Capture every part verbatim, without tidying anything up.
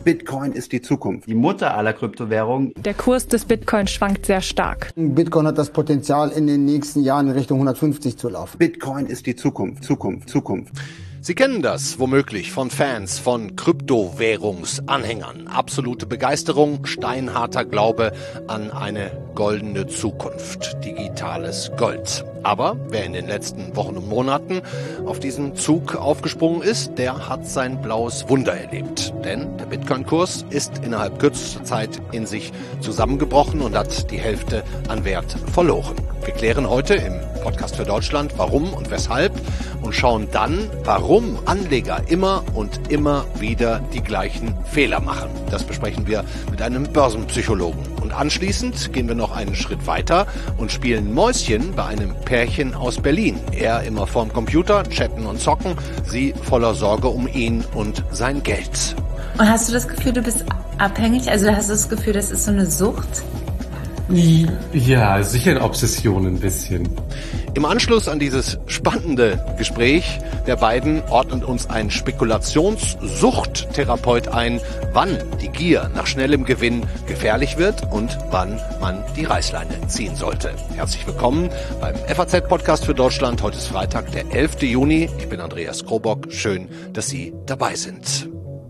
Bitcoin ist die Zukunft. Die Mutter aller Kryptowährungen. Der Kurs des Bitcoin schwankt sehr stark. Bitcoin hat das Potenzial, in den nächsten Jahren in Richtung hundertfünfzig zu laufen. Bitcoin ist die Zukunft, Zukunft, Zukunft. Sie kennen das womöglich von Fans von Kryptowährungsanhängern. Absolute Begeisterung, steinharter Glaube an eine goldene Zukunft, digitales Gold. Aber wer in den letzten Wochen und Monaten auf diesen Zug aufgesprungen ist, der hat sein blaues Wunder erlebt. Denn der Bitcoin-Kurs ist innerhalb kürzester Zeit in sich zusammengebrochen und hat die Hälfte an Wert verloren. Wir klären heute im Podcast für Deutschland, warum und weshalb und schauen dann, warum Anleger immer und immer wieder die gleichen Fehler machen. Das besprechen wir mit einem Börsenpsychologen. Und anschließend gehen wir noch einen Schritt weiter und spielen Mäuschen bei einem Pärchen aus Berlin. Er immer vorm Computer, chatten und zocken, sie voller Sorge um ihn und sein Geld. Und hast du das Gefühl, du bist abhängig? Also hast du das Gefühl, das ist so eine Sucht? Ja, sicher eine Obsession ein bisschen. Im Anschluss an dieses spannende Gespräch der beiden ordnet uns ein Spekulationssuchttherapeut ein, wann die Gier nach schnellem Gewinn gefährlich wird und wann man die Reißleine ziehen sollte. Herzlich willkommen beim F A Z-Podcast für Deutschland. Heute ist Freitag, der elfte Juni. Ich bin Andreas Krobock. Schön, dass Sie dabei sind.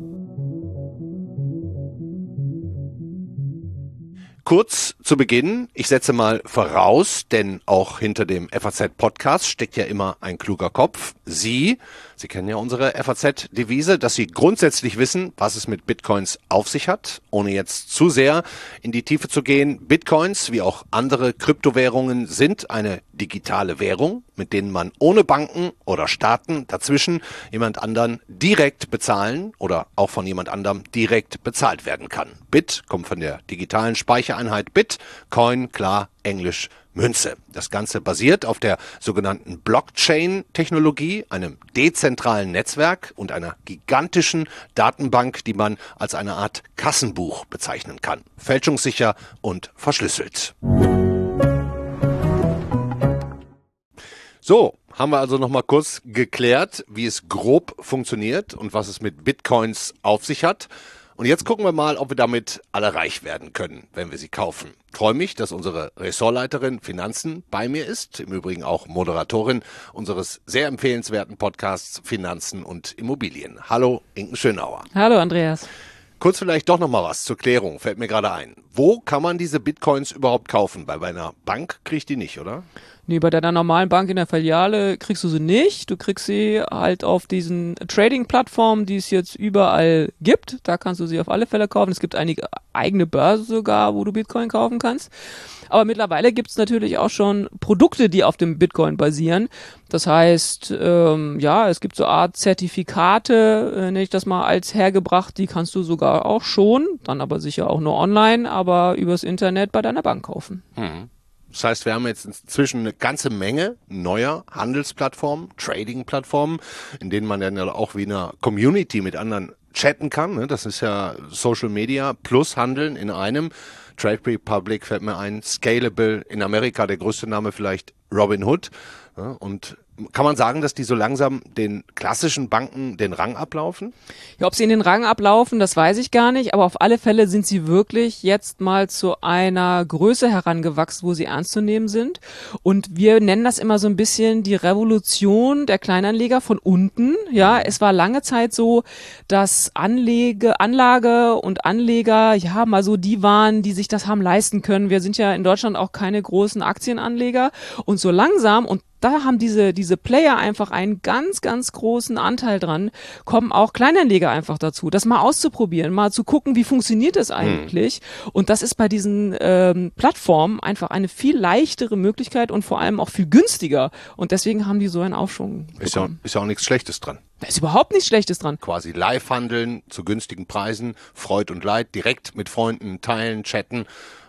Kurz zu Beginn, ich setze mal voraus, denn auch hinter dem F A Z-Podcast steckt ja immer ein kluger Kopf. Sie, Sie kennen ja unsere F A Z-Devise, dass Sie grundsätzlich wissen, was es mit Bitcoins auf sich hat, ohne jetzt zu sehr in die Tiefe zu gehen. Bitcoins, wie auch andere Kryptowährungen, sind eine digitale Währung, mit denen man ohne Banken oder Staaten dazwischen jemand anderen direkt bezahlen oder auch von jemand anderem direkt bezahlt werden kann. Bit kommt von der digitalen Speichereinheit Bit, Coin, klar, Englisch Münze. Das Ganze basiert auf der sogenannten Blockchain-Technologie, einem dezentralen Netzwerk und einer gigantischen Datenbank, die man als eine Art Kassenbuch bezeichnen kann. Fälschungssicher und verschlüsselt. So, haben wir also nochmal kurz geklärt, wie es grob funktioniert und was es mit Bitcoins auf sich hat. Und jetzt gucken wir mal, ob wir damit alle reich werden können, wenn wir sie kaufen. Ich freue mich, dass unsere Ressortleiterin Finanzen bei mir ist, im Übrigen auch Moderatorin unseres sehr empfehlenswerten Podcasts Finanzen und Immobilien. Hallo, Inken Schönauer. Hallo, Andreas. Kurz vielleicht doch nochmal was zur Klärung, fällt mir gerade ein. Wo kann man diese Bitcoins überhaupt kaufen? Weil bei einer Bank kriege ich die nicht, oder? Nee, bei deiner normalen Bank in der Filiale kriegst du sie nicht. Du kriegst sie halt auf diesen Trading-Plattformen, die es jetzt überall gibt. Da kannst du sie auf alle Fälle kaufen. Es gibt einige eigene Börsen sogar, wo du Bitcoin kaufen kannst. Aber mittlerweile gibt es natürlich auch schon Produkte, die auf dem Bitcoin basieren. Das heißt, ähm, ja, es gibt so eine Art Zertifikate, äh, nenne ich das mal als hergebracht, die kannst du sogar auch schon, dann aber sicher auch nur online, aber übers Internet bei deiner Bank kaufen. Hm. Das heißt, wir haben jetzt inzwischen eine ganze Menge neuer Handelsplattformen, Trading-Plattformen, in denen man dann auch wie in einer Community mit anderen chatten kann. Das ist ja Social Media plus Handeln in einem. Trade Republic fällt mir ein, Scalable in Amerika, der größte Name vielleicht Robinhood. Und kann man sagen, dass die so langsam den klassischen Banken den Rang ablaufen? Ja, ob sie in den Rang ablaufen, das weiß ich gar nicht, aber auf alle Fälle sind sie wirklich jetzt mal zu einer Größe herangewachsen, wo sie ernst zu nehmen sind. Und wir nennen das immer so ein bisschen die Revolution der Kleinanleger von unten. Ja, es war lange Zeit so, dass Anlege, Anlage und Anleger, ja, mal so die waren, die sich das haben leisten können. Wir sind ja in Deutschland auch keine großen Aktienanleger und so langsam, und da haben diese diese Player einfach einen ganz, ganz großen Anteil dran, kommen auch Kleinanleger einfach dazu, das mal auszuprobieren, mal zu gucken, wie funktioniert das eigentlich. Hm. Und das ist bei diesen ähm, Plattformen einfach eine viel leichtere Möglichkeit und vor allem auch viel günstiger. Und deswegen haben die so einen Aufschwung bekommen. Ist ja, ist ja auch nichts Schlechtes dran. Da ist überhaupt nichts Schlechtes dran. Quasi live handeln, zu günstigen Preisen, Freud und Leid, direkt mit Freunden teilen, chatten.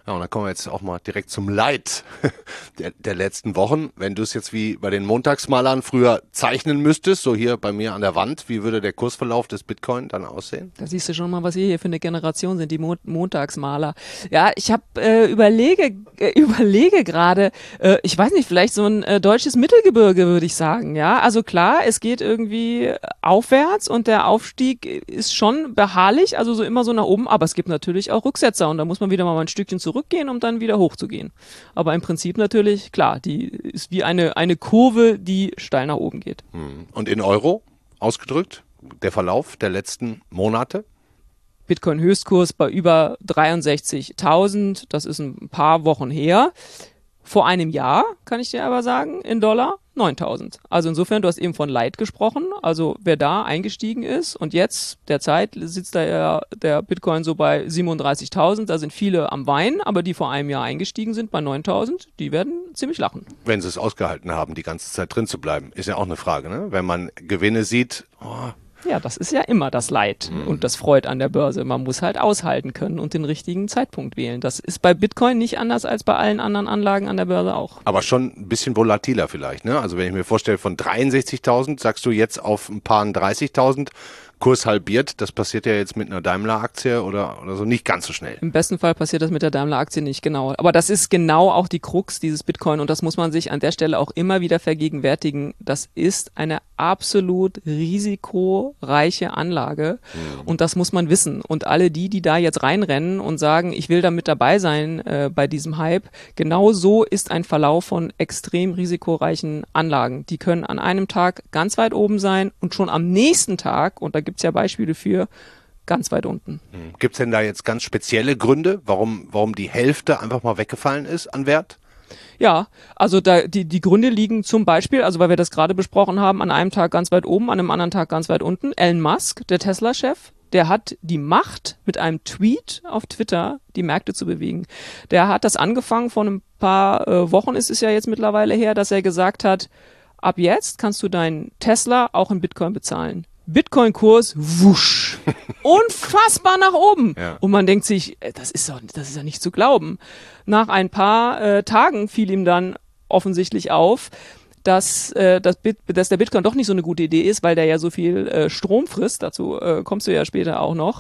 Ja, und dann kommen wir jetzt auch mal direkt zum Leid der, der letzten Wochen. Wenn du es jetzt wie bei den Montagsmalern früher zeichnen müsstest, so hier bei mir an der Wand, wie würde der Kursverlauf des Bitcoin dann aussehen? Da siehst du schon mal, was wir hier für eine Generation sind, die Mo- Montagsmaler. Ja, ich habe äh, überlege äh, überlege gerade, äh, ich weiß nicht, vielleicht so ein äh, deutsches Mittelgebirge, würde ich sagen. Ja, also klar, es geht irgendwie aufwärts und der Aufstieg ist schon beharrlich, also so immer so nach oben, aber es gibt natürlich auch Rücksetzer und da muss man wieder mal ein Stückchen zurückgehen, um dann wieder hochzugehen. Aber im Prinzip natürlich, klar, die ist wie eine, eine Kurve, die steil nach oben geht. Und in Euro ausgedrückt, der Verlauf der letzten Monate? Bitcoin-Höchstkurs bei über dreiundsechzigtausend, das ist ein paar Wochen her. Vor einem Jahr, kann ich dir aber sagen, in Dollar neuntausend. Also insofern, du hast eben von Leid gesprochen, also wer da eingestiegen ist und jetzt derzeit sitzt da ja der Bitcoin so bei siebenunddreißigtausend, da sind viele am Weinen, aber die vor einem Jahr eingestiegen sind bei neuntausend, die werden ziemlich lachen. Wenn sie es ausgehalten haben, die ganze Zeit drin zu bleiben, ist ja auch eine Frage, ne? Wenn man Gewinne sieht, oh, ja, das ist ja immer das Leid mhm. und das Freud an der Börse. Man muss halt aushalten können und den richtigen Zeitpunkt wählen. Das ist bei Bitcoin nicht anders als bei allen anderen Anlagen an der Börse auch. Aber schon ein bisschen volatiler vielleicht, ne? Also wenn ich mir vorstelle, von dreiundsechzigtausend sagst du jetzt auf ein paar dreißigtausend, Kurs halbiert, das passiert ja jetzt mit einer Daimler-Aktie oder, oder so nicht ganz so schnell. Im besten Fall passiert das mit der Daimler-Aktie nicht, genau. Aber das ist genau auch die Krux dieses Bitcoin und das muss man sich an der Stelle auch immer wieder vergegenwärtigen. Das ist eine absolut risikoreiche Anlage mhm. und das muss man wissen. Und alle die, die da jetzt reinrennen und sagen, ich will da mit dabei sein äh, bei diesem Hype, genau so ist ein Verlauf von extrem risikoreichen Anlagen. Die können an einem Tag ganz weit oben sein und schon am nächsten Tag, und da gibt es ja Beispiele für, ganz weit unten. Gibt es denn da jetzt ganz spezielle Gründe, warum, warum die Hälfte einfach mal weggefallen ist an Wert? Ja, also da, die, die Gründe liegen zum Beispiel, also weil wir das gerade besprochen haben, an einem Tag ganz weit oben, an einem anderen Tag ganz weit unten. Elon Musk, der Tesla-Chef, der hat die Macht, mit einem Tweet auf Twitter die Märkte zu bewegen. Der hat das angefangen, vor ein paar äh, Wochen ist es ja jetzt mittlerweile her, dass er gesagt hat, ab jetzt kannst du deinen Tesla auch in Bitcoin bezahlen. Bitcoin-Kurs, wusch, unfassbar nach oben. Ja. Und man denkt sich, das ist doch, das ist ja nicht zu glauben. Nach ein paar äh, Tagen fiel ihm dann offensichtlich auf, dass, äh, das Bit, dass der Bitcoin doch nicht so eine gute Idee ist, weil der ja so viel äh, Strom frisst. Dazu äh, kommst du ja später auch noch.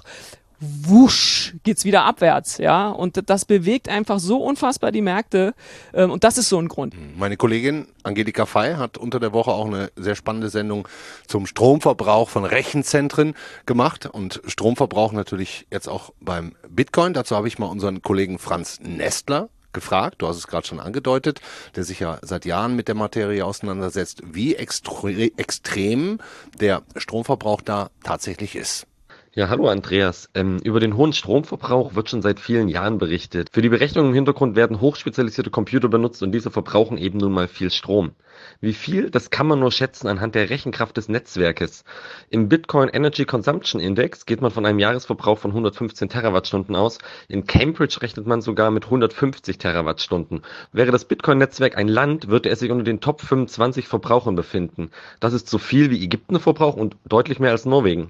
Wusch, geht's wieder abwärts, ja, und das bewegt einfach so unfassbar die Märkte ähm, und das ist so ein Grund. Meine Kollegin Angelika Fey hat unter der Woche auch eine sehr spannende Sendung zum Stromverbrauch von Rechenzentren gemacht und Stromverbrauch natürlich jetzt auch beim Bitcoin. Dazu habe ich mal unseren Kollegen Franz Nestler gefragt, du hast es gerade schon angedeutet, der sich ja seit Jahren mit der Materie auseinandersetzt, wie extre- extrem der Stromverbrauch da tatsächlich ist. Ja, hallo Andreas. Ähm, über den hohen Stromverbrauch wird schon seit vielen Jahren berichtet. Für die Berechnung im Hintergrund werden hochspezialisierte Computer benutzt und diese verbrauchen eben nun mal viel Strom. Wie viel, das kann man nur schätzen anhand der Rechenkraft des Netzwerkes. Im Bitcoin Energy Consumption Index geht man von einem Jahresverbrauch von hundertfünfzehn Terawattstunden aus. In Cambridge rechnet man sogar mit hundertfünfzig Terawattstunden. Wäre das Bitcoin-Netzwerk ein Land, würde es sich unter den Top fünfundzwanzig Verbrauchern befinden. Das ist so viel wie Ägypten verbraucht und deutlich mehr als Norwegen.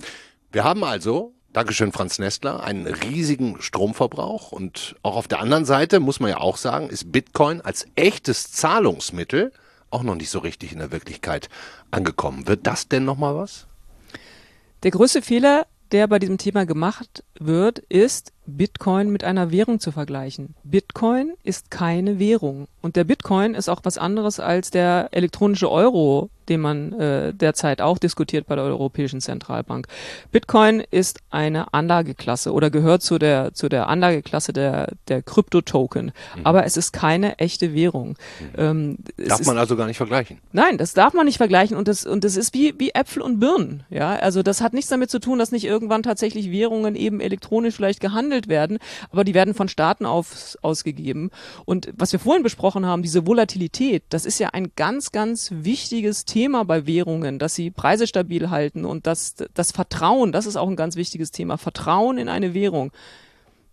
Wir haben also, Dankeschön Franz Nestler, einen riesigen Stromverbrauch und auch auf der anderen Seite, muss man ja auch sagen, ist Bitcoin als echtes Zahlungsmittel auch noch nicht so richtig in der Wirklichkeit angekommen. Wird das denn nochmal was? Der größte Fehler, der bei diesem Thema gemacht wird, ist, Bitcoin mit einer Währung zu vergleichen. Bitcoin ist keine Währung. Und der Bitcoin ist auch was anderes als der elektronische Euro, den man äh, derzeit auch diskutiert bei der Europäischen Zentralbank. Bitcoin ist eine Anlageklasse oder gehört zu der zu der Anlageklasse der der Kryptotoken. Mhm. Aber es ist keine echte Währung. Mhm. Ähm, darf man ist, also gar nicht vergleichen? Nein, das darf man nicht vergleichen und das und das ist wie wie Äpfel und Birnen. Ja, also das hat nichts damit zu tun, dass nicht irgendwann tatsächlich Währungen eben elektronisch vielleicht gehandelt werden, aber die werden von Staaten auf, ausgegeben. Und was wir vorhin besprochen haben, diese Volatilität, das ist ja ein ganz, ganz wichtiges Thema bei Währungen, dass sie Preise stabil halten und das, das Vertrauen, das ist auch ein ganz wichtiges Thema. Vertrauen in eine Währung.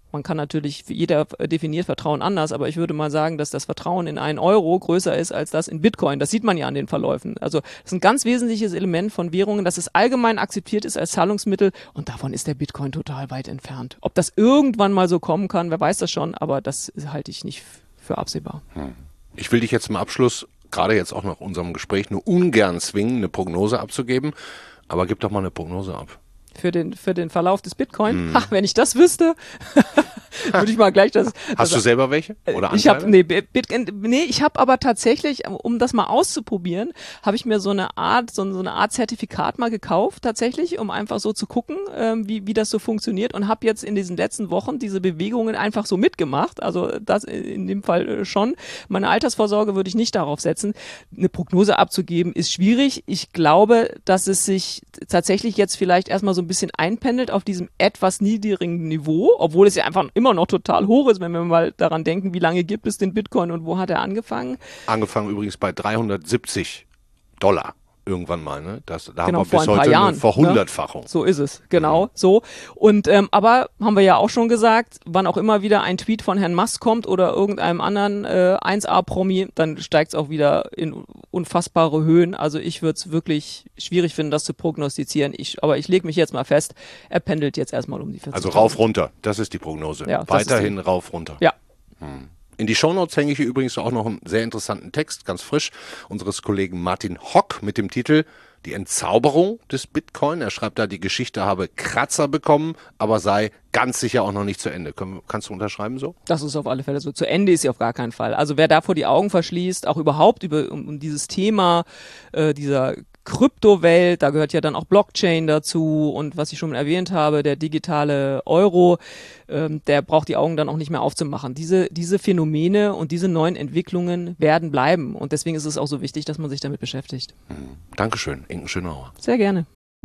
man kann natürlich, jeder definiert Vertrauen anders, aber ich würde mal sagen, dass das Vertrauen in einen Euro größer ist als das in Bitcoin. Das sieht man ja an den Verläufen. Also das ist ein ganz wesentliches Element von Währungen, dass es allgemein akzeptiert ist als Zahlungsmittel und davon ist der Bitcoin total weit entfernt. Ob das irgendwann mal so kommen kann, wer weiß das schon, aber das halte ich nicht für absehbar. Hm. Ich will dich jetzt zum Abschluss, gerade jetzt auch nach unserem Gespräch, nur ungern zwingen, eine Prognose abzugeben, aber gib doch mal eine Prognose ab. Für den, für den Verlauf des Bitcoin? Mm. Ach, wenn ich das wüsste, würde ich mal gleich das... Hast das, du selber welche? Oder ich habe nee, Bitcoin, nee, ich habe aber tatsächlich, um das mal auszuprobieren, habe ich mir so eine Art, so, so eine Art Zertifikat mal gekauft, tatsächlich, um einfach so zu gucken, ähm, wie, wie das so funktioniert und habe jetzt in diesen letzten Wochen diese Bewegungen einfach so mitgemacht. Also das in dem Fall schon. Meine Altersvorsorge würde ich nicht darauf setzen. Eine Prognose abzugeben ist schwierig. Ich glaube, dass es sich tatsächlich jetzt vielleicht erstmal so ein bisschen einpendelt auf diesem etwas niedrigen Niveau, obwohl es ja einfach immer noch total hoch ist, wenn wir mal daran denken, wie lange gibt es den Bitcoin und wo hat er angefangen? Angefangen übrigens bei dreihundertsiebzig Dollar. Irgendwann mal, ne? Das, da genau, haben wir bis heute Jahren, eine Verhundertfachung. Ne? So ist es, genau, mhm. so. Und ähm, aber haben wir ja auch schon gesagt, wann auch immer wieder ein Tweet von Herrn Musk kommt oder irgendeinem anderen äh, eins A-Promi, dann steigt es auch wieder in unfassbare Höhen. Also ich würde es wirklich schwierig finden, das zu prognostizieren. Ich, aber ich lege mich jetzt mal fest, er pendelt jetzt erstmal um die vierzig. Also rauf, runter, das ist die Prognose. Ja, weiterhin die... rauf, runter. Ja. Hm. In die Shownotes hänge ich hier übrigens auch noch einen sehr interessanten Text, ganz frisch, unseres Kollegen Martin Hock mit dem Titel Die Entzauberung des Bitcoin. Er schreibt da, die Geschichte habe Kratzer bekommen, aber sei ganz sicher auch noch nicht zu Ende. Kannst du unterschreiben so? Das ist auf alle Fälle so. Zu Ende ist sie auf gar keinen Fall. Also wer davor die Augen verschließt, auch überhaupt über um, um dieses Thema äh, dieser Kryptowelt, da gehört ja dann auch Blockchain dazu und was ich schon erwähnt habe, der digitale Euro, ähm, der braucht die Augen dann auch nicht mehr aufzumachen. Diese, diese Phänomene und diese neuen Entwicklungen werden bleiben und deswegen ist es auch so wichtig, dass man sich damit beschäftigt. Mhm. Dankeschön, Inken Schönauer. Sehr gerne.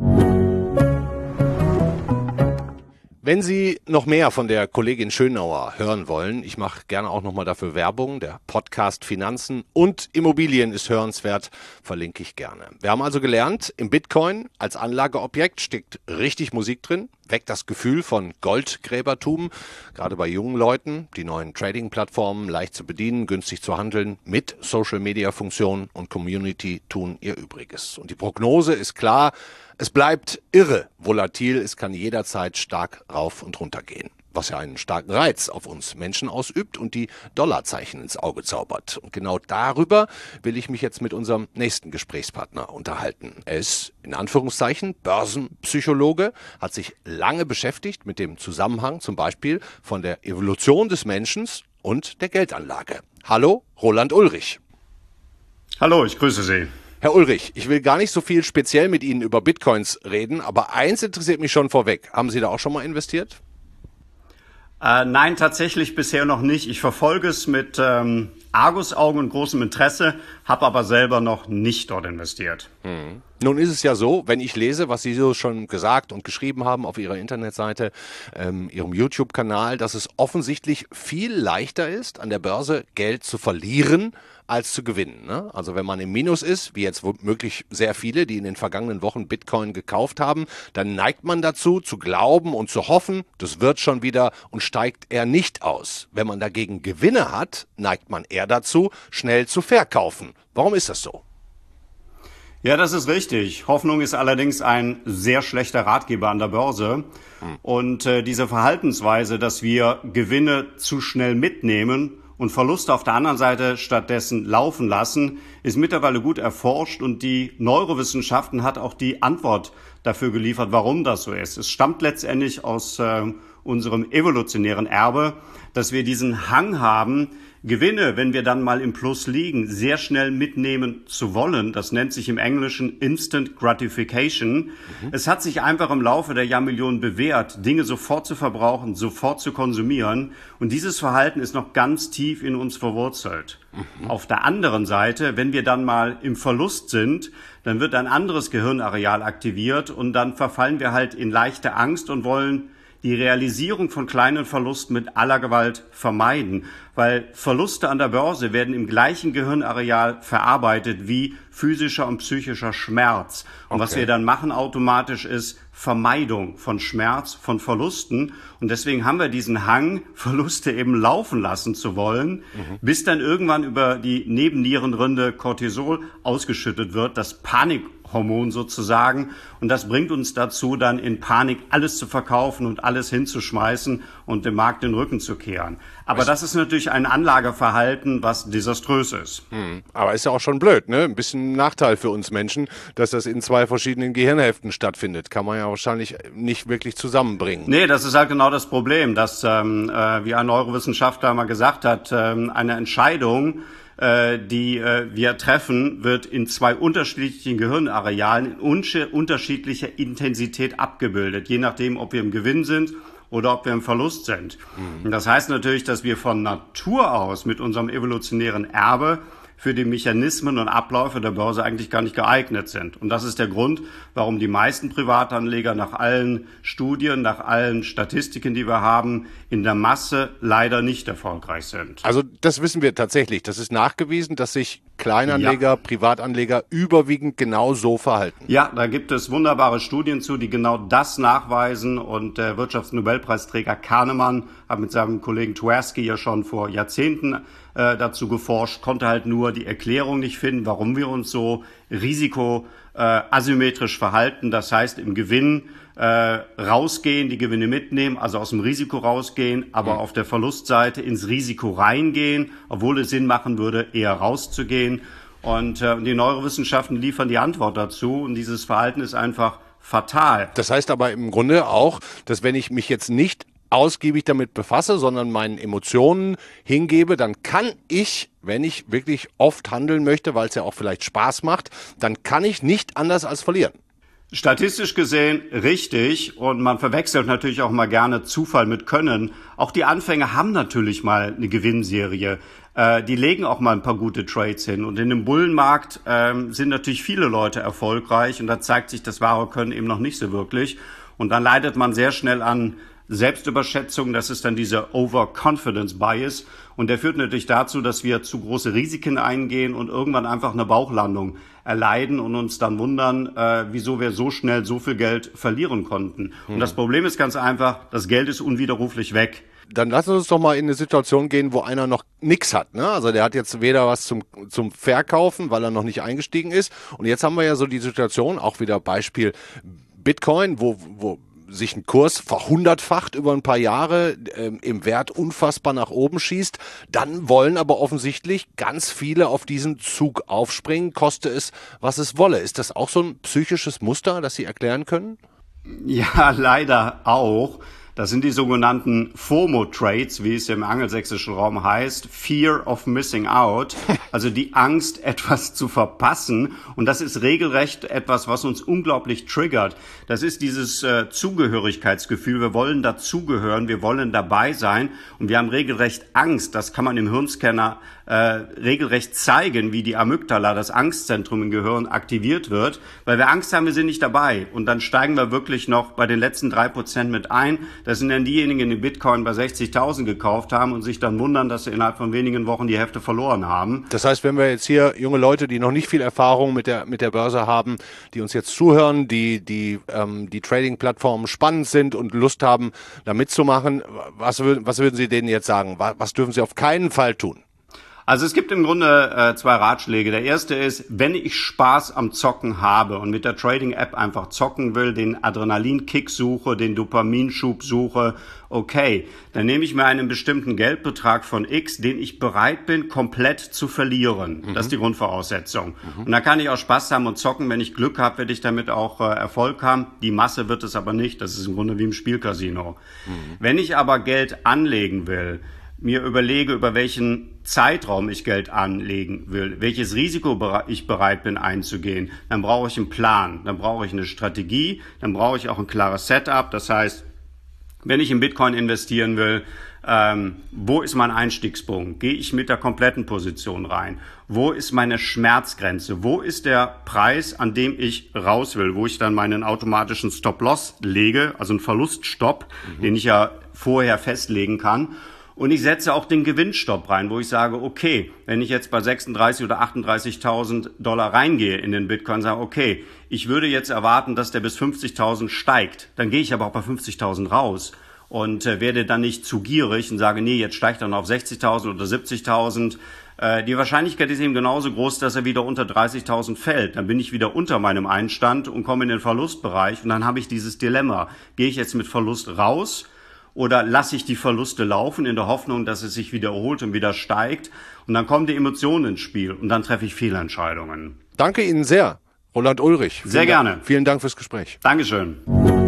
Wenn Sie noch mehr von der Kollegin Schönauer hören wollen, ich mache gerne auch nochmal dafür Werbung, der Podcast Finanzen und Immobilien ist hörenswert, verlinke ich gerne. Wir haben also gelernt, im Bitcoin als Anlageobjekt steckt richtig Musik drin, weckt das Gefühl von Goldgräbertum, gerade bei jungen Leuten, die neuen Trading-Plattformen leicht zu bedienen, günstig zu handeln, mit Social-Media-Funktionen und Community tun ihr Übriges. Und die Prognose ist klar, es bleibt irre volatil, es kann jederzeit stark rauf und runter gehen, was ja einen starken Reiz auf uns Menschen ausübt und die Dollarzeichen ins Auge zaubert. Und genau darüber will ich mich jetzt mit unserem nächsten Gesprächspartner unterhalten. Er ist, in Anführungszeichen, Börsenpsychologe, hat sich lange beschäftigt mit dem Zusammenhang zum Beispiel von der Evolution des Menschen und der Geldanlage. Hallo, Roland Ulrich. Hallo, ich grüße Sie. Herr Ulrich, ich will gar nicht so viel speziell mit Ihnen über Bitcoins reden, aber eins interessiert mich schon vorweg. Haben Sie da auch schon mal investiert? Äh, nein, tatsächlich bisher noch nicht. Ich verfolge es mit ähm, Argusaugen und großem Interesse, habe aber selber noch nicht dort investiert. Hm. Nun ist es ja so, wenn ich lese, was Sie so schon gesagt und geschrieben haben auf Ihrer Internetseite, ähm, Ihrem YouTube-Kanal, dass es offensichtlich viel leichter ist, an der Börse Geld zu verlieren, als zu gewinnen. Ne? Also wenn man im Minus ist, wie jetzt womöglich sehr viele, die in den vergangenen Wochen Bitcoin gekauft haben, dann neigt man dazu, zu glauben und zu hoffen, das wird schon wieder und steigt eher nicht aus. Wenn man dagegen Gewinne hat, neigt man eher dazu, schnell zu verkaufen. Warum ist das so? Ja, das ist richtig. Hoffnung ist allerdings ein sehr schlechter Ratgeber an der Börse. Hm. Und äh, diese Verhaltensweise, dass wir Gewinne zu schnell mitnehmen und Verluste auf der anderen Seite stattdessen laufen lassen, ist mittlerweile gut erforscht und die Neurowissenschaften hat auch die Antwort dafür geliefert, warum das so ist. Es stammt letztendlich aus äh, unserem evolutionären Erbe, dass wir diesen Hang haben, Gewinne, wenn wir dann mal im Plus liegen, sehr schnell mitnehmen zu wollen. Das nennt sich im Englischen Instant Gratification. Mhm. Es hat sich einfach im Laufe der Jahrmillionen bewährt, Dinge sofort zu verbrauchen, sofort zu konsumieren. Und dieses Verhalten ist noch ganz tief in uns verwurzelt. Mhm. Auf der anderen Seite, wenn wir dann mal im Verlust sind, dann wird ein anderes Gehirnareal aktiviert und dann verfallen wir halt in leichte Angst und wollen die Realisierung von kleinen Verlusten mit aller Gewalt vermeiden, weil Verluste an der Börse werden im gleichen Gehirnareal verarbeitet wie physischer und psychischer Schmerz. Und okay. was wir dann machen automatisch ist Vermeidung von Schmerz, von Verlusten. Und deswegen haben wir diesen Hang, Verluste eben laufen lassen zu wollen, mhm. bis dann irgendwann über die Nebennierenrinde Cortisol ausgeschüttet wird, das Panikhormon sozusagen. Und das bringt uns dazu, dann in Panik alles zu verkaufen und alles hinzuschmeißen und dem Markt den Rücken zu kehren. Aber das ist natürlich ein Anlageverhalten, was desaströs ist. Hm. Aber ist ja auch schon blöd, ne? Ein bisschen Nachteil für uns Menschen, dass das in zwei verschiedenen Gehirnhälften stattfindet. Kann man ja wahrscheinlich nicht wirklich zusammenbringen. Nee, das ist halt genau das Problem, dass, ähm, äh, wie ein Neurowissenschaftler mal gesagt hat, ähm, eine Entscheidung, äh, die äh, wir treffen, wird in zwei unterschiedlichen Gehirnarealen in un- unterschiedlicher Intensität abgebildet, je nachdem, ob wir im Gewinn sind oder ob wir im Verlust sind. Mhm. Und das heißt natürlich, dass wir von Natur aus mit unserem evolutionären Erbe für die Mechanismen und Abläufe der Börse eigentlich gar nicht geeignet sind. Und das ist der Grund, warum die meisten Privatanleger nach allen Studien, nach allen Statistiken, die wir haben, in der Masse leider nicht erfolgreich sind. Also das wissen wir tatsächlich. Das ist nachgewiesen, dass sich Kleinanleger, ja. Privatanleger überwiegend genau so verhalten. Ja, da gibt es wunderbare Studien zu, die genau das nachweisen. Und der Wirtschaftsnobelpreisträger Kahnemann hat mit seinem Kollegen Tversky ja schon vor Jahrzehnten äh, dazu geforscht, konnte halt nur die Erklärung nicht finden, warum wir uns so risikoasymmetrisch äh, verhalten. Das heißt, im Gewinn äh, rausgehen, die Gewinne mitnehmen, also aus dem Risiko rausgehen, aber mhm. auf der Verlustseite ins Risiko reingehen, obwohl es Sinn machen würde, eher rauszugehen. Und äh, die Neurowissenschaften liefern die Antwort dazu. Und dieses Verhalten ist einfach fatal. Das heißt aber im Grunde auch, dass wenn ich mich jetzt nicht ausgiebig damit befasse, sondern meinen Emotionen hingebe, dann kann ich, wenn ich wirklich oft handeln möchte, weil es ja auch vielleicht Spaß macht, dann kann ich nicht anders als verlieren. Statistisch gesehen richtig, und man verwechselt natürlich auch mal gerne Zufall mit Können. Auch die Anfänger haben natürlich mal eine Gewinnserie. Äh, die legen auch mal ein paar gute Trades hin. Und in dem Bullenmarkt ähm, sind natürlich viele Leute erfolgreich, und da zeigt sich das wahre Können eben noch nicht so wirklich. Und dann leidet man sehr schnell an Selbstüberschätzung, das ist dann dieser Overconfidence Bias, und der führt natürlich dazu, dass wir zu große Risiken eingehen und irgendwann einfach eine Bauchlandung erleiden und uns dann wundern, äh, wieso wir so schnell so viel Geld verlieren konnten. Hm. Und das Problem ist ganz einfach, das Geld ist unwiderruflich weg. Dann lassen wir uns doch mal in eine Situation gehen, wo einer noch nichts hat, ne? Also der hat jetzt weder was zum zum Verkaufen, weil er noch nicht eingestiegen ist. Und jetzt haben wir ja so die Situation, auch wieder Beispiel Bitcoin, wo wo sich ein Kurs verhundertfacht über ein paar Jahre ähm, im Wert unfassbar nach oben schießt, dann wollen aber offensichtlich ganz viele auf diesen Zug aufspringen, koste es, was es wolle. Ist das auch so ein psychisches Muster, das Sie erklären können? Ja, leider auch. Das sind die sogenannten FOMO-Trades, wie es im angelsächsischen Raum heißt, Fear of Missing Out, also die Angst, etwas zu verpassen. Und das ist regelrecht etwas, was uns unglaublich triggert. Das ist dieses äh, Zugehörigkeitsgefühl. Wir wollen dazugehören, wir wollen dabei sein, und wir haben regelrecht Angst. Das kann man im Hirnscanner äh, regelrecht zeigen, wie die Amygdala, das Angstzentrum im Gehirn, aktiviert wird, weil wir Angst haben, wir sind nicht dabei. Und dann steigen wir wirklich noch bei den letzten drei Prozent mit ein. Das sind dann diejenigen, die Bitcoin bei sechzigtausend gekauft haben und sich dann wundern, dass sie innerhalb von wenigen Wochen die Hälfte verloren haben. Das heißt, wenn wir jetzt hier junge Leute, die noch nicht viel Erfahrung mit der mit der Börse haben, die uns jetzt zuhören, die die ähm, die Trading-Plattformen spannend sind und Lust haben, da mitzumachen, was würden was würden Sie denen jetzt sagen? Was, was dürfen sie auf keinen Fall tun? Also es gibt im Grunde äh, zwei Ratschläge. Der erste ist, wenn ich Spaß am Zocken habe und mit der Trading-App einfach zocken will, den Adrenalinkick suche, den Dopaminschub suche, okay, dann nehme ich mir einen bestimmten Geldbetrag von X, den ich bereit bin, komplett zu verlieren. Mhm. Das ist die Grundvoraussetzung. Mhm. Und dann kann ich auch Spaß haben und zocken. Wenn ich Glück habe, werde ich damit auch äh, Erfolg haben. Die Masse wird es aber nicht. Das ist im Grunde wie im Spielcasino. Mhm. Wenn ich aber Geld anlegen will, mir überlege, über welchen Zeitraum ich Geld anlegen will, welches Risiko ich bereit bin einzugehen, dann brauche ich einen Plan, dann brauche ich eine Strategie, dann brauche ich auch ein klares Setup. Das heißt, wenn ich in Bitcoin investieren will, Ähm, wo ist mein Einstiegspunkt? Gehe ich mit der kompletten Position rein? Wo ist meine Schmerzgrenze? Wo ist der Preis, an dem ich raus will? Wo ich dann meinen automatischen Stop-Loss lege, also einen Verluststopp, mhm. den ich ja vorher festlegen kann. Und ich setze auch den Gewinnstopp rein, wo ich sage, okay, wenn ich jetzt bei sechsunddreißig oder achtunddreißigtausend Dollar reingehe in den Bitcoin, sage, okay, ich würde jetzt erwarten, dass der bis fünfzigtausend steigt. Dann gehe ich aber auch bei fünfzigtausend raus. Und äh, werde dann nicht zu gierig und sage, nee, jetzt steigt er noch auf sechzigtausend oder siebzigtausend. Äh, die Wahrscheinlichkeit ist eben genauso groß, dass er wieder unter dreißigtausend fällt. Dann bin ich wieder unter meinem Einstand und komme in den Verlustbereich. Und dann habe ich dieses Dilemma. Gehe ich jetzt mit Verlust raus oder lasse ich die Verluste laufen in der Hoffnung, dass es sich wiederholt und wieder steigt? Und dann kommen die Emotionen ins Spiel und dann treffe ich Fehlentscheidungen. Danke Ihnen sehr, Roland Ulrich. Sehr vielen gerne. Dank, vielen Dank fürs Gespräch. Dankeschön.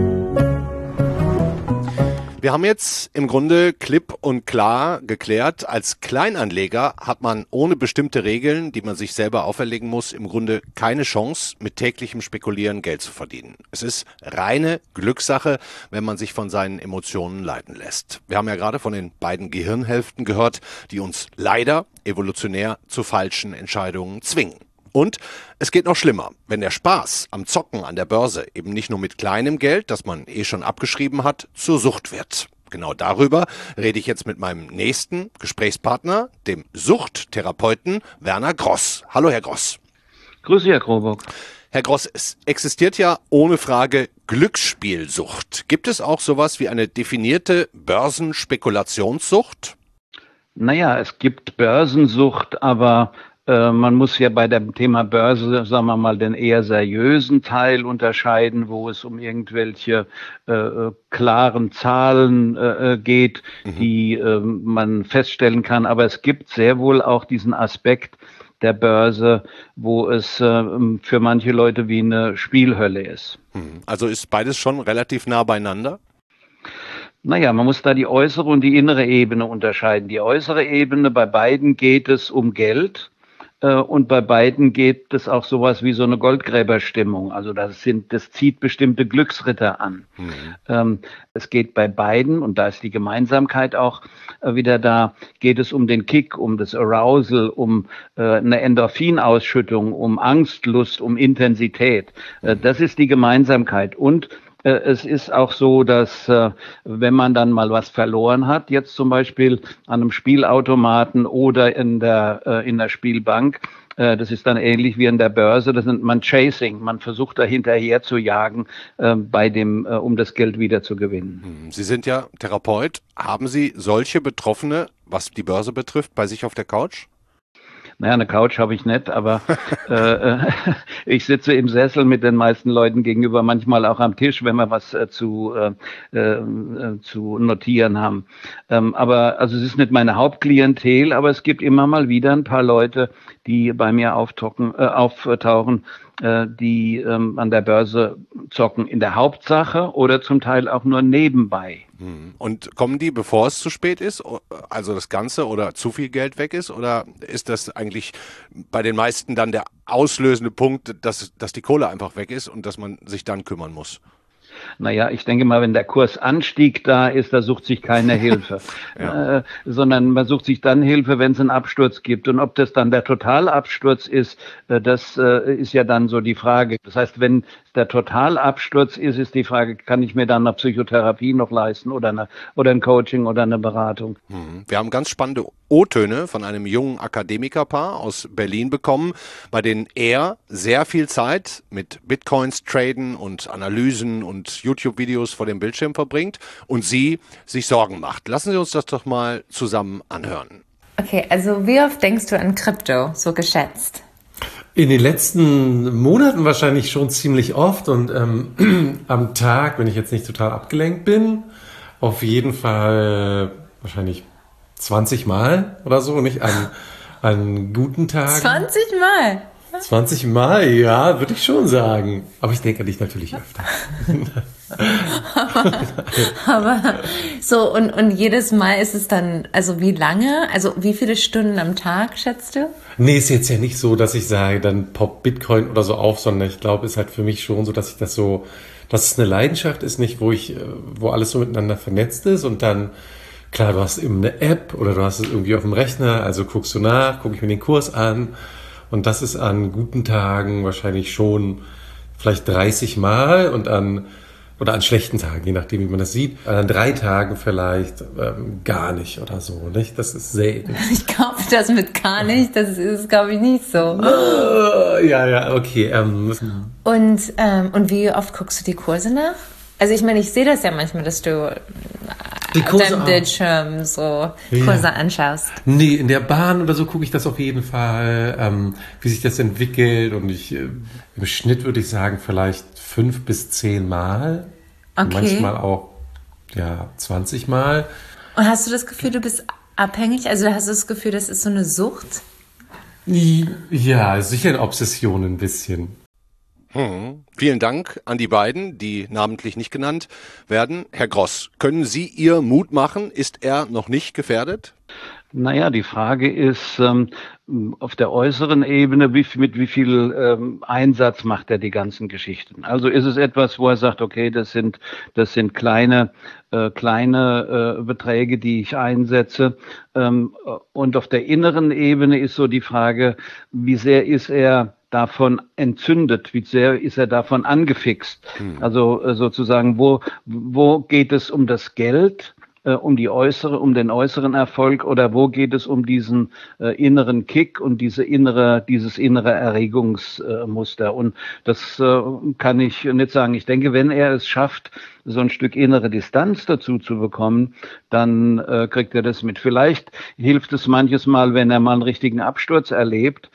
Wir haben jetzt im Grunde klipp und klar geklärt, als Kleinanleger hat man ohne bestimmte Regeln, die man sich selber auferlegen muss, im Grunde keine Chance, mit täglichem Spekulieren Geld zu verdienen. Es ist reine Glückssache, wenn man sich von seinen Emotionen leiten lässt. Wir haben ja gerade von den beiden Gehirnhälften gehört, die uns leider evolutionär zu falschen Entscheidungen zwingen. Und es geht noch schlimmer, wenn der Spaß am Zocken an der Börse eben nicht nur mit kleinem Geld, das man eh schon abgeschrieben hat, zur Sucht wird. Genau darüber rede ich jetzt mit meinem nächsten Gesprächspartner, dem Suchttherapeuten Werner Gross. Hallo, Herr Gross. Grüße, Herr Krobock. Herr Gross, es existiert ja ohne Frage Glücksspielsucht. Gibt es auch sowas wie eine definierte Börsenspekulationssucht? Naja, es gibt Börsensucht, aber man muss ja bei dem Thema Börse, sagen wir mal, den eher seriösen Teil unterscheiden, wo es um irgendwelche äh, klaren Zahlen äh, geht, mhm. die äh, man feststellen kann. Aber es gibt sehr wohl auch diesen Aspekt der Börse, wo es äh, für manche Leute wie eine Spielhölle ist. Also ist beides schon relativ nah beieinander? Naja, man muss da die äußere und die innere Ebene unterscheiden. Die äußere Ebene, bei beiden geht es um Geld. Und bei beiden geht es auch sowas wie so eine Goldgräberstimmung. Also das sind, das zieht bestimmte Glücksritter an. Mhm. Ähm, es geht bei beiden, und da ist die Gemeinsamkeit auch äh, wieder da, geht es um den Kick, um das Arousal, um äh, eine Endorphinausschüttung, um Angstlust, um Intensität. Äh, das ist die Gemeinsamkeit. Und es ist auch so, dass äh, wenn man dann mal was verloren hat, jetzt zum Beispiel an einem Spielautomaten oder in der äh, in der Spielbank, äh, das ist dann ähnlich wie in der Börse, das nennt man Chasing. Man versucht da hinterher zu jagen, äh, bei dem, äh, um das Geld wieder zu gewinnen. Sie sind ja Therapeut. Haben Sie solche Betroffene, was die Börse betrifft, bei sich auf der Couch? Naja, eine Couch habe ich nicht, aber äh, ich sitze im Sessel mit den meisten Leuten gegenüber, manchmal auch am Tisch, wenn wir was äh, zu, äh, äh, zu notieren haben. Ähm, aber also es ist nicht meine Hauptklientel, aber es gibt immer mal wieder ein paar Leute, die bei mir auftauchen, äh, auftauchen äh, die ähm, an der Börse zocken, in der Hauptsache oder zum Teil auch nur nebenbei. Und kommen die, bevor es zu spät ist, also das Ganze oder zu viel Geld weg ist, oder ist das eigentlich bei den meisten dann der auslösende Punkt, dass, dass die Kohle einfach weg ist und dass man sich dann kümmern muss? Naja, ich denke mal, wenn der Kursanstieg da ist, da sucht sich keine Hilfe, ja. äh, sondern man sucht sich dann Hilfe, wenn es einen Absturz gibt. Und ob das dann der Totalabsturz ist, äh, das äh, ist ja dann so die Frage. Das heißt, wenn der Totalabsturz ist, ist die Frage, kann ich mir dann eine Psychotherapie noch leisten oder, eine, oder ein Coaching oder eine Beratung? Wir haben ganz spannende O-Töne von einem jungen Akademikerpaar aus Berlin bekommen, bei denen er sehr viel Zeit mit Bitcoins traden und Analysen und YouTube-Videos vor dem Bildschirm verbringt und sie sich Sorgen macht. Lassen Sie uns das doch mal zusammen anhören. Okay, also wie oft denkst du an Krypto, so geschätzt? In den letzten Monaten wahrscheinlich schon ziemlich oft und ähm, am Tag, wenn ich jetzt nicht total abgelenkt bin, auf jeden Fall wahrscheinlich zwanzig Mal oder so, nicht an, an guten Tagen. zwanzig Mal? zwanzig Mal, ja, würde ich schon sagen. Aber ich denke an dich natürlich öfter. aber, aber so, und, und jedes Mal ist es dann, also wie lange? Also wie viele Stunden am Tag, schätzt du? Nee, ist jetzt ja nicht so, dass ich sage, dann poppt Bitcoin oder so auf, sondern ich glaube, es ist halt für mich schon so, dass ich das so, dass es eine Leidenschaft ist, nicht, wo ich, wo alles so miteinander vernetzt ist und dann klar, du hast eben eine App oder du hast es irgendwie auf dem Rechner, also guckst du nach, gucke ich mir den Kurs an und das ist an guten Tagen wahrscheinlich schon vielleicht dreißig Mal und an oder an schlechten Tagen, je nachdem, wie man das sieht, an drei Tagen vielleicht ähm, gar nicht oder so, nicht? Das ist selten. Ich glaube, das mit gar nicht, das ist, glaube ich, nicht so. Ja, ja, okay. Ähm. Und, ähm, und wie oft guckst du die Kurse nach? Also ich meine, ich sehe das ja manchmal, dass du die auf deinem Bildschirm so Kurse ja. anschaust. Nee, in der Bahn oder so gucke ich das auf jeden Fall, ähm, wie sich das entwickelt. Und ich äh, im Schnitt würde ich sagen, vielleicht fünf bis zehn Mal. Okay. Manchmal auch ja zwanzig Mal. Und hast du das Gefühl, du bist abhängig? Also hast du das Gefühl, das ist so eine Sucht? Ja, sicher eine Obsession ein bisschen. Hm. Vielen Dank an die beiden, die namentlich nicht genannt werden. Herr Gross, können Sie ihr Mut machen? Ist er noch nicht gefährdet? Naja, die Frage ist ähm, auf der äußeren Ebene, wie, mit wie viel ähm, Einsatz macht er die ganzen Geschichten? Also ist es etwas, wo er sagt, okay, das sind das sind kleine äh, kleine äh, Beträge, die ich einsetze. Ähm, und auf der inneren Ebene ist so die Frage, wie sehr ist er davon entzündet, wie sehr ist er davon angefixt? Hm. Also äh, sozusagen, wo wo geht es um das Geld? Um die äußere, um den äußeren Erfolg oder wo geht es um diesen äh, inneren Kick und diese innere, dieses innere Erregungsmuster? Äh, und das äh, kann ich nicht sagen. Ich denke, wenn er es schafft, so ein Stück innere Distanz dazu zu bekommen, dann äh, kriegt er das mit. Vielleicht hilft es manches Mal, wenn er mal einen richtigen Absturz erlebt.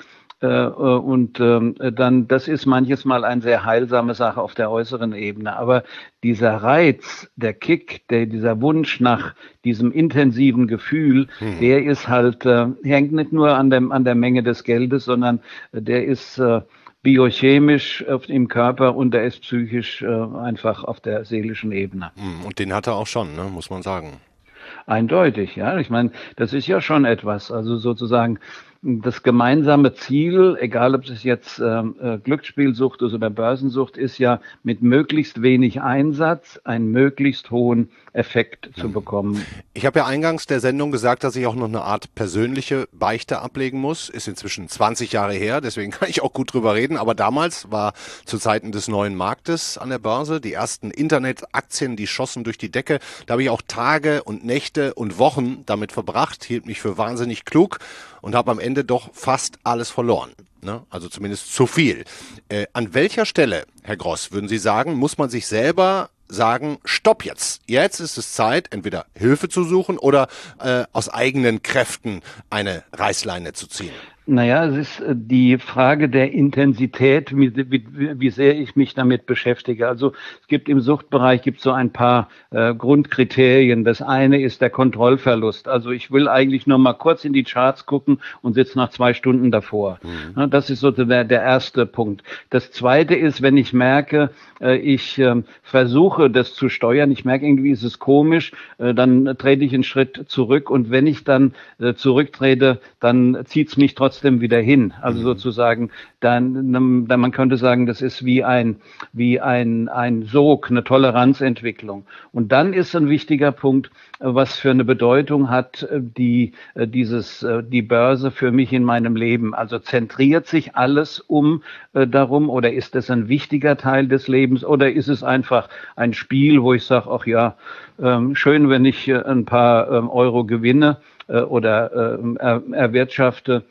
Und ähm, dann, das ist manches Mal eine sehr heilsame Sache auf der äußeren Ebene. Aber dieser Reiz, der Kick, der, dieser Wunsch nach diesem intensiven Gefühl, mhm. der ist halt, äh, hängt nicht nur an dem, an der Menge des Geldes, sondern der ist äh, biochemisch auf, im Körper und der ist psychisch äh, einfach auf der seelischen Ebene. Und den hat er auch schon, ne, muss man sagen. Eindeutig, ja. Ich meine, das ist ja schon etwas. Also sozusagen das gemeinsame Ziel, egal ob es jetzt äh, Glücksspielsucht ist oder Börsensucht, ist ja mit möglichst wenig Einsatz einen möglichst hohen Effekt zu bekommen. Ich habe ja eingangs der Sendung gesagt, dass ich auch noch eine Art persönliche Beichte ablegen muss. Ist inzwischen zwanzig Jahre her, deswegen kann ich auch gut drüber reden. Aber damals war zu Zeiten des neuen Marktes an der Börse, die ersten Internetaktien, die schossen durch die Decke. Da habe ich auch Tage und Nächte und Wochen damit verbracht, hielt mich für wahnsinnig klug und habe am Ende doch fast alles verloren. Ne? Also zumindest zu viel. Äh, an welcher Stelle, Herr Gross, würden Sie sagen, muss man sich selber sagen, stopp jetzt. Jetzt ist es Zeit, entweder Hilfe zu suchen oder äh, aus eigenen Kräften eine Reißleine zu ziehen? Naja, es ist die Frage der Intensität, wie, wie, wie sehr ich mich damit beschäftige. Also es gibt im Suchtbereich gibt so ein paar äh, Grundkriterien. Das eine ist der Kontrollverlust. Also ich will eigentlich nur mal kurz in die Charts gucken und sitze nach zwei Stunden davor. Mhm. Das ist so der, der erste Punkt. Das zweite ist, wenn ich merke, äh, ich äh, versuche das zu steuern, ich merke irgendwie ist es komisch, äh, dann trete ich einen Schritt zurück und wenn ich dann äh, zurücktrete, dann zieht es mich trotzdem trotzdem wieder hin. Also sozusagen, dann, dann man könnte sagen, das ist wie ein wie ein ein Sog, eine Toleranzentwicklung. Und dann ist ein wichtiger Punkt, was für eine Bedeutung hat die dieses die Börse für mich in meinem Leben. Also zentriert sich alles um äh, darum oder ist es ein wichtiger Teil des Lebens oder ist es einfach ein Spiel, wo ich sage, ach ja, ähm, schön, wenn ich äh, ein paar ähm, Euro gewinne äh, oder äh, er, erwirtschafte.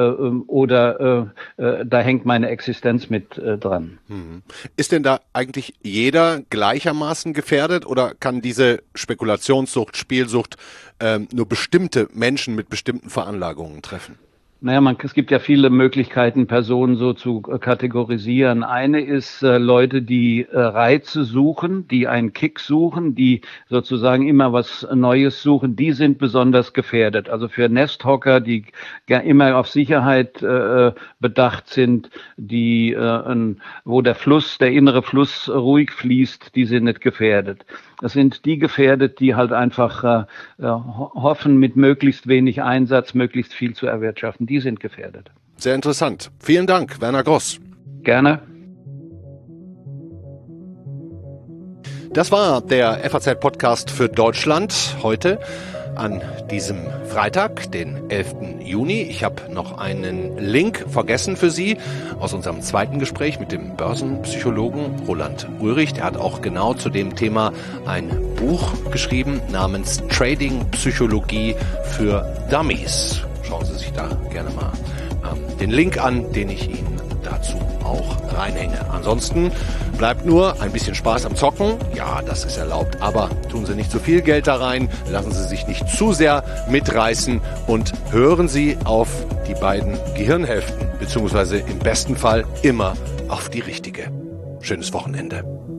Oder äh, äh, da hängt meine Existenz mit äh, dran. Ist denn da eigentlich jeder gleichermaßen gefährdet oder kann diese Spekulationssucht, Spielsucht äh, nur bestimmte Menschen mit bestimmten Veranlagungen treffen? Naja, man, es gibt ja viele Möglichkeiten, Personen so zu kategorisieren. Eine ist äh, Leute, die äh, Reize suchen, die einen Kick suchen, die sozusagen immer was Neues suchen, die sind besonders gefährdet. Also für Nesthocker, die immer auf Sicherheit äh, bedacht sind, die, äh, ein, wo der Fluss, der innere Fluss ruhig fließt, die sind nicht gefährdet. Das sind die gefährdet, die halt einfach äh, hoffen, mit möglichst wenig Einsatz möglichst viel zu erwirtschaften. Die sind gefährdet. Sehr interessant. Vielen Dank, Werner Gross. Gerne. Das war der F A Z-Podcast für Deutschland heute. an diesem Freitag, den elften Juni. Ich habe noch einen Link vergessen für Sie aus unserem zweiten Gespräch mit dem Börsenpsychologen Roland Ulrich. Der hat auch genau zu dem Thema ein Buch geschrieben namens Trading Psychologie für Dummies. Schauen Sie sich da gerne mal ähm, den Link an, den ich Ihnen dazu auch reinhänge. Ansonsten bleibt nur ein bisschen Spaß am Zocken. Ja, das ist erlaubt, aber tun Sie nicht zu viel Geld da rein, lassen Sie sich nicht zu sehr mitreißen und hören Sie auf die beiden Gehirnhälften, beziehungsweise im besten Fall immer auf die richtige. Schönes Wochenende.